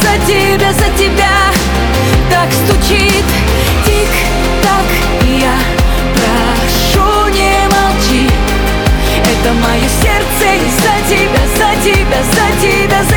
за тебя так стучит тик-так. Я прошу, не молчи, это мое сердце из-за тебя, за тебя, за тебя,